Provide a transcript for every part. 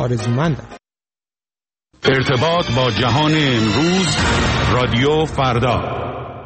آرزومندم. ارتباط با جهان امروز، رادیو فردا.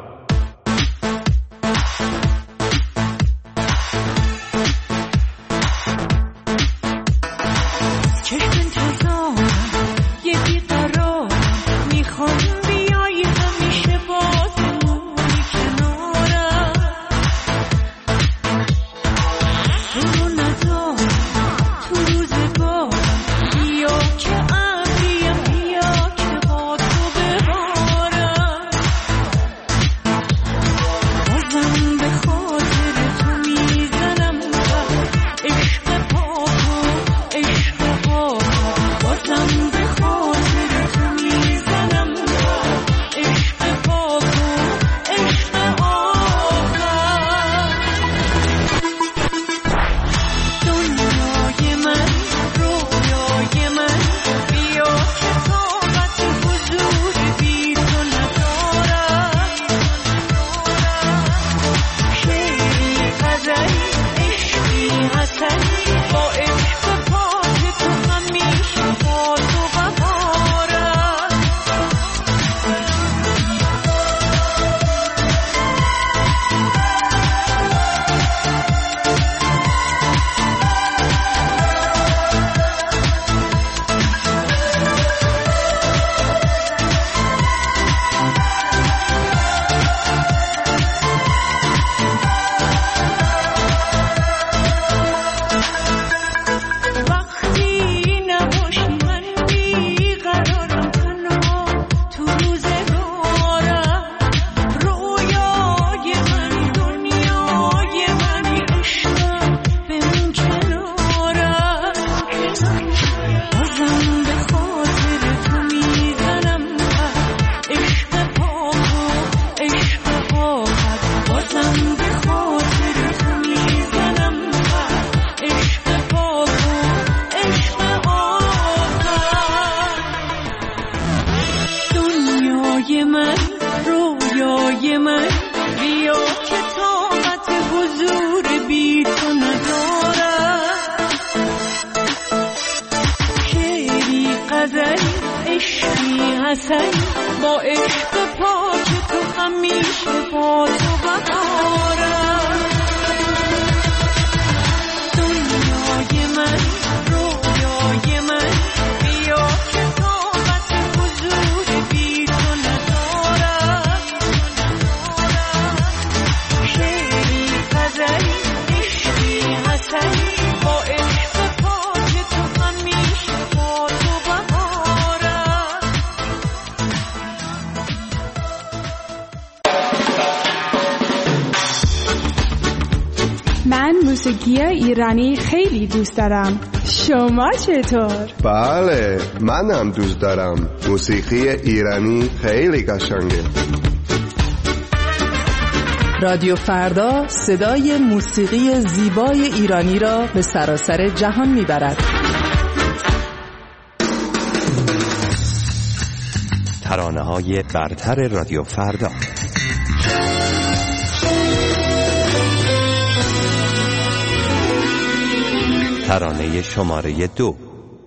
موسیقی ایرانی خیلی دوست دارم. شما چطور؟ بله، منم دوست دارم. موسیقی ایرانی خیلی قشنگه. رادیو فردا صدای موسیقی زیبای ایرانی را به سراسر جهان میبرد. ترانه‌های برتر رادیو فردا. ترانه شماره 2.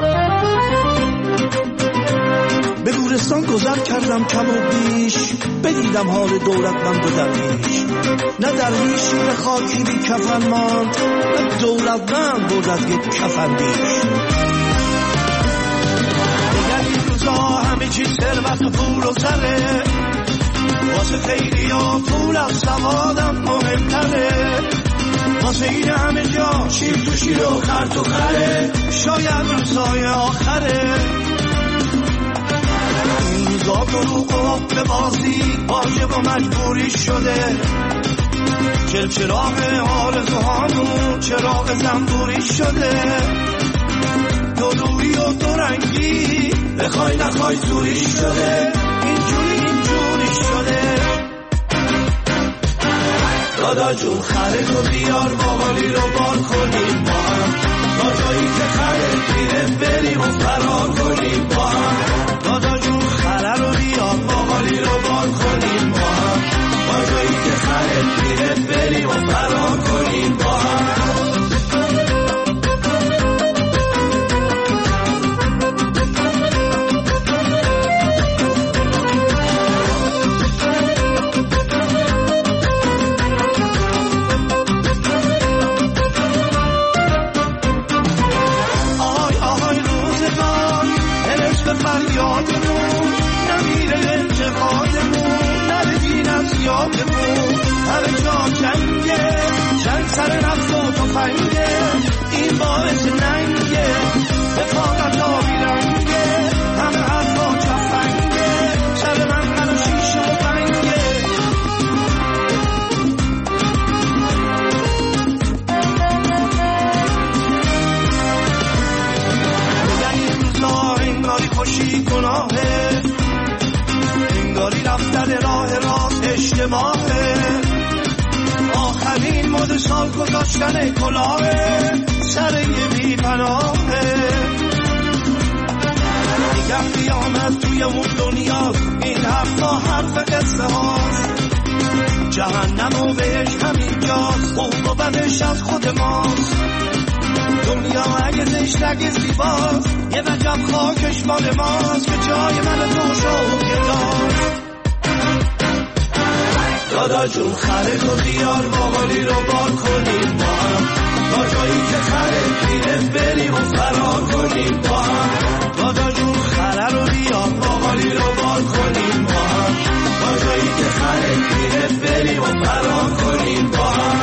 به گورستان گذر کردم کم و بیش، بدیدم حال دولتمند و درویش. نه درویشی به خاکی بی کفن ماند، نه دولتمند بود از یک کفن بیش. دیگر این روزا همه چیز ثروت و پول و زره، واسه خیلی ها پول از سوادم مهمتره. واسه این همه جا شیر تو شیر و خر تو خره، شاید روزای آخره. این روزا دروغ و حق بازی واجب و مجبوری شده. چراغ آرزوهامون چراغ زنبوری شده. دو روی و دو رنگی بخوای نخوای زوری شده. اینجوری شده. دادا جون خره تو بیار باقالی رو بار کنیم با هم، تا جایی که خره میره بریم و فرار کنیم با هم. دادا جون خره رو بیار باقالی رو بار کنیم با هم، تا جایی که خره میره بریم و فرار کنیم با هم. نجاتمون. همه جا جنگه، جنگ سر نفس و تفنگه، این باعث ننگه، رفاقتا بیرنگه، همه حرفا چفنگه، شب من و شیشه و بنگه. میگن این روزا انگاری خوشی گناهه، انگاری رفتن راه راست اجتماعه، آخرین مد سال گذاشتن کلاهه، سر یه بی پناهه. میگم قیامت توی اون دنیا، این حرفا حرف قصه هاست، جهنم و بهش همینجاست، خوب و بدش از خود ماست. دنیا اگه زشت اگه زیباست، یه وجب خاکش مال ماست، که جای من تو شوق داست. دادا جون خره تو بیار باقالی رو بار کنیم با هم، تا جایی که خره پیره بریم و فرار کنیم با هم. دادا جون خره رو بیار باقالی رو بار کنیم با هم، تا جایی که خره پیره بریم و فرار کنیم با هم.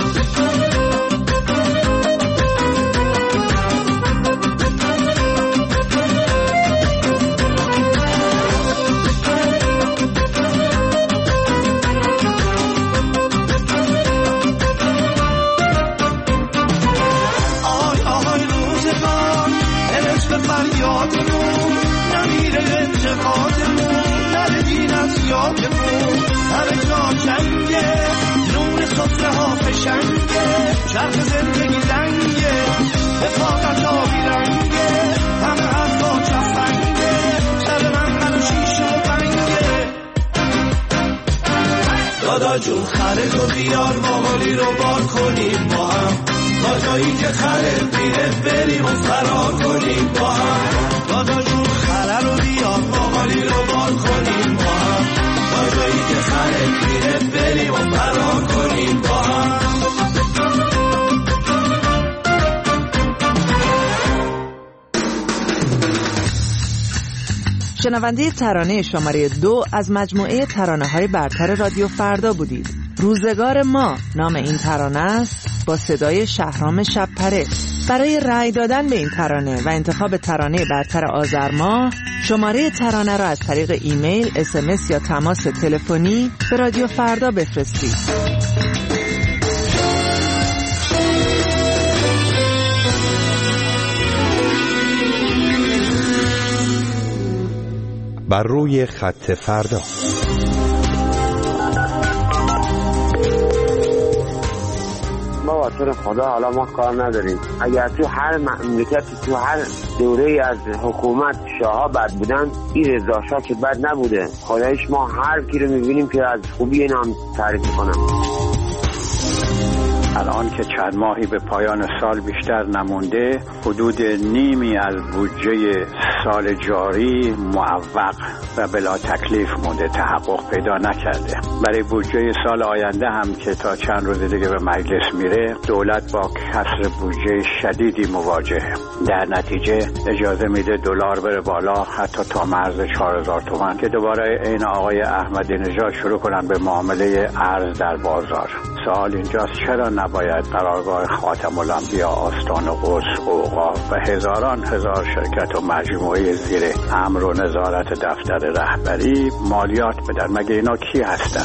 نمیره انتقادمون، نره دین از یادمون، همه جا جنگه، نون صفره ها فشنگه، چرخ زندگی زنگه، رفاقت ها بیرنگه، همه حرفا چفنگه، سر من و شیشه و بنگه. دادا جون خره تو بیار باقالی رو بار کنیم با هم، تا جایی که خره پیره بریم و فرار کنیم با هم. دادا جون خره رو بیار باقالی رو بار کنیم با هم، تا جایی که خره پیره بریم و فرار کنیم با هم. شنونده ترانه شماره 2 از مجموعه ترانه‌های برتر رادیو فردا بودید. روزگار ما نام این ترانه است، با صدای شهرام شب‌پره. برای رأی دادن به این ترانه و انتخاب ترانه برتر آذر ماه، شماره ترانه را از طریق ایمیل، SMS یا تماس تلفنی به رادیو فردا بفرستید. بر روی خط فردا. ما واسه خدا حالا ما کار نداریم. اگر تو هر مملکتی تو هر دوره از حکومت شاه‌ها بد بودن، این رضا شاه که بد نبوده. خدایش ما هر کی رو می‌بینیم که از خوبی اینا هم تعریف کنم. الان که چند ماهی به پایان سال بیشتر نمونده، حدود نیمی از بودجه سال جاری معوق و بلا تکلیف مونده، تحقق پیدا نکرده. برای بودجه سال آینده هم که تا چند روز دیگه به مجلس میره، دولت با کسر بودجه شدیدی مواجهه. در نتیجه اجازه میده دلار بره بالا حتی تا مرز 4000 تومان که دوباره عین آقای احمدی نژاد شروع کنن به معامله ارز در بازار. سوال اینجاست چرا نباید قرارگاه خاتم الانبیا، آستان قدس، اوقاف و هزاران هزار شرکت و مجموعه زیر امر و نظارت دفتر رهبری مالیات بدن؟ مگه اینا کی هستن؟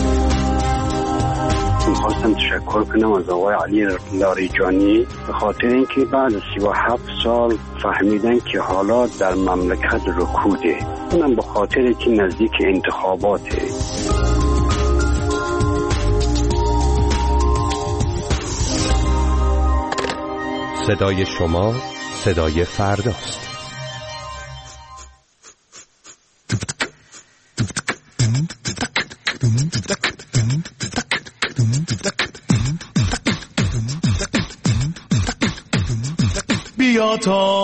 میخواستم تشکر کنم از آقای علی لاریجانی به خاطر اینکه بعد 37 سال فهمیدن که حالات در مملکت رکوده. اونم به خاطر که نزدیک انتخاباته. صدای شما صدای فرداست. بیا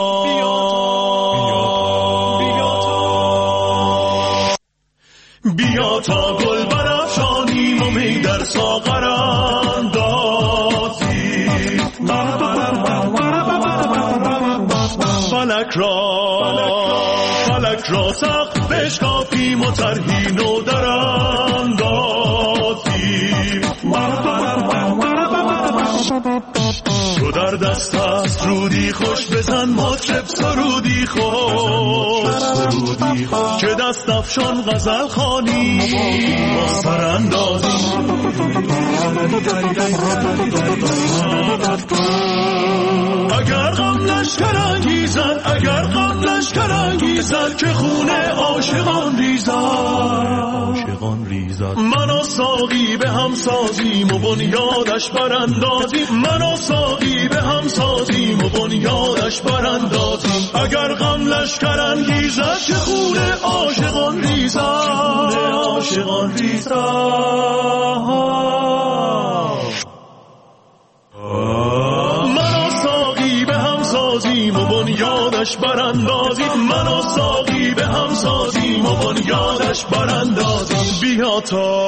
تا گل برافشانیم و می در ساغر اندازیم، فلک را سقف بشکافیم و طرحی نو در اندازیم. تو در دست است رودی خوش بزن مطرب سرودی خوش که دست افشان غزل خوانی با سراندازی اگر غم لشکر انگیزد اگر غم لشکر انگیزد که خونه عاشقان ریزد من و ساقی به هم سازیم و بنیادش براندازیم من و ساقی به هم سازیم و بنیادش براندازیم اگر غم لشکر انگیزد که خونه عاشقان ریزد و بنیادش براندازیم من و ساقی به هم سازیم و بنیادش براندازیم بیا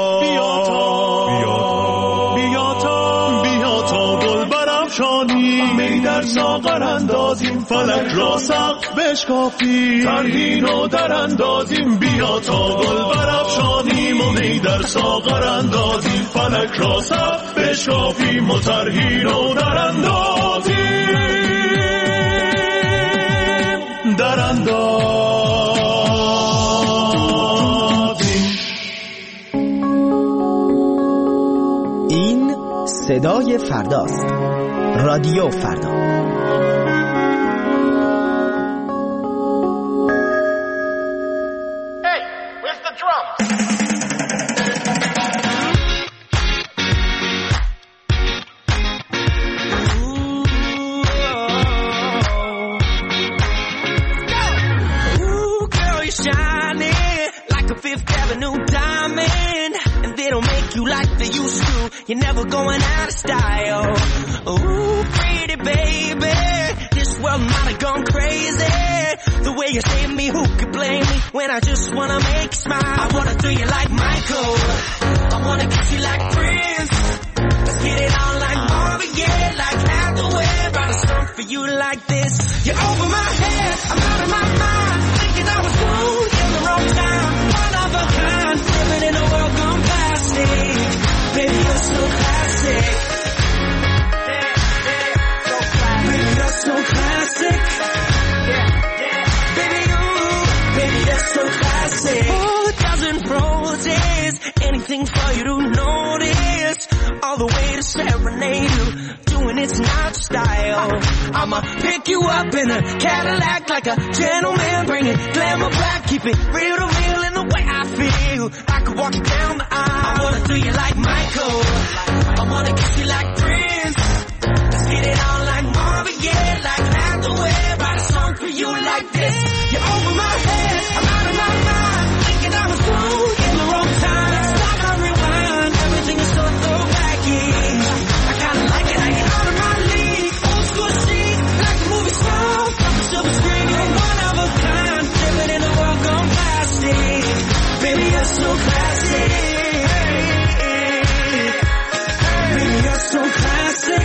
تا گل برافشانی می در ساغر اندازیم فلک را سقف بشکافیم ترهین و در اندازیم بیا تا گل برافشانیم و می در ساغر اندازیم فلک را سقف بشکافیم و ترهین و در اندازیم در اندازیم. این صدای فرداست. رادیو فردا. You're never going out of style. Ooh, pretty baby, this world might have gone crazy. The way you save me, who could blame me? When I just wanna make you smile. I wanna do you like Michael, I wanna kiss you like Prince. Let's get it on like Marvin, yeah, like Hathaway. Write a song for you like this. You're over my head, I'm out of my mind. Thinking I was cool in the wrong time. One of a kind, living in a world gone plastic. Baby, you're so classic. Baby, you're so classic. Baby, you're so classic. Oh, a dozen roses, anything for you to notice. All the way to serenade you, doing it's not style. I'ma pick you up in a Cadillac like a gentleman, bring it glamour back, keep it real to real in the way I feel. I could walk you down the aisle. I wanna do you like Michael, I wanna kiss you like Prince. Let's get it on like Marvin, yeah, like Hathaway. Write a song for you like this. You're over my head, I'm out of my mind. Thinking I was cool in the wrong time. Stop, I rewind, everything is so throwbacky. I kinda like it, I get out of my league. Old school chic, like a movie star from the silver screen. You're one of a kind, living in a world gone plastic. Baby, you're so classic. Baby, you're so classic.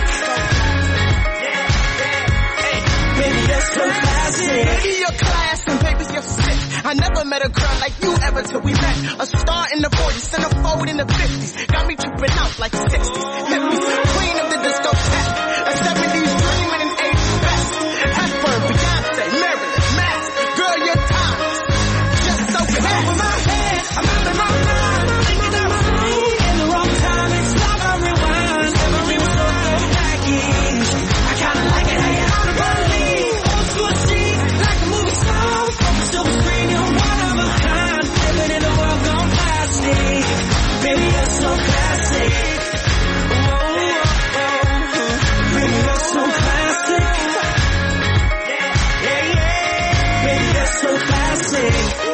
Baby, you're so classic. Baby, you're class and baby, you're sick. I never met a girl like you ever till we met. A star in the 40s, centerfold in the 50s. Got me tripping out like 60s, 50s. Queen of the disco set. A 70s dreaming in 80s best. Hepburn, Beyonce, Marilyn, Max. Girl, your time just so fast. Over my head, I'm out of my mind. Thinking I was cool in the wrong time. It's love, I rewind. Every was so throwbacky. I kinda like it how you're out of my league. Old school chic, like a movie star from the silver screen. You're one of a kind, living in a world gone plastic. Baby, you're so classic. Baby, you're so classic. Baby, you're so classic.